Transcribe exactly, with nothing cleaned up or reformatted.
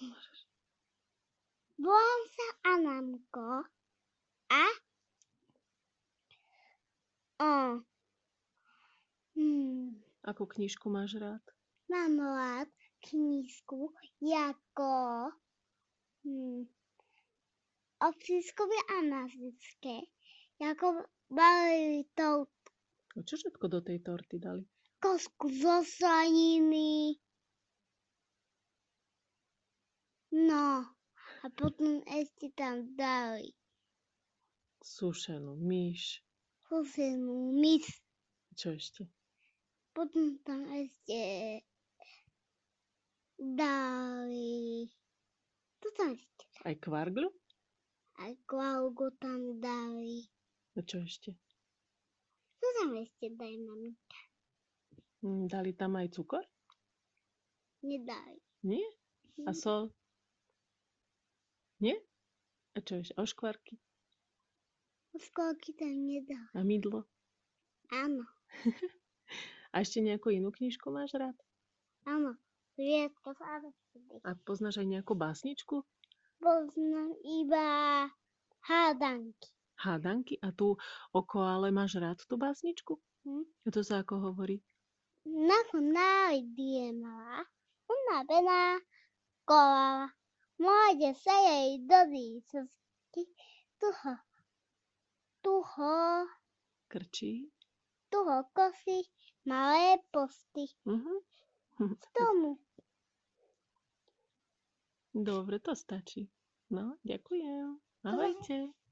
Volám sa Anamko a o, hmm, Akú knižku máš rád? mám rád knížku jako hmm, o pískovi a mazičke, jako balili tou A čo všetko do tej torty dali? kosku zo slaniny. No, a potom ešte tam dali Sušenú myš. husenú myš. Čo ešte? Potom tam ešte dali, to tam ešte, Aj kvargľu? aj kvalgu tam dali. A čo ešte? To tam ešte daj, mami. Hm, Dali tam aj cukor? Nedali. Nie? A sol? Nie? A čo ešte? Oškvarky? Školky tam nedali. A mydlo? Áno, A ešte nejakú inú knižku máš rád? áno. Riedka z Arabsky. A poznáš aj nejakú básničku? Poznám iba hádanky. Hádanky? A tu o koale máš rád tú básničku? Hm? A to sa ako hovorí? Nakoniec mala unavená koala. Môže sa jej do výsostky tuho, tuho, Krčí? tuho kosí malé posty. Mhm. Z tomu. Dobre, to stačí. No, ďakujem. Ahojte.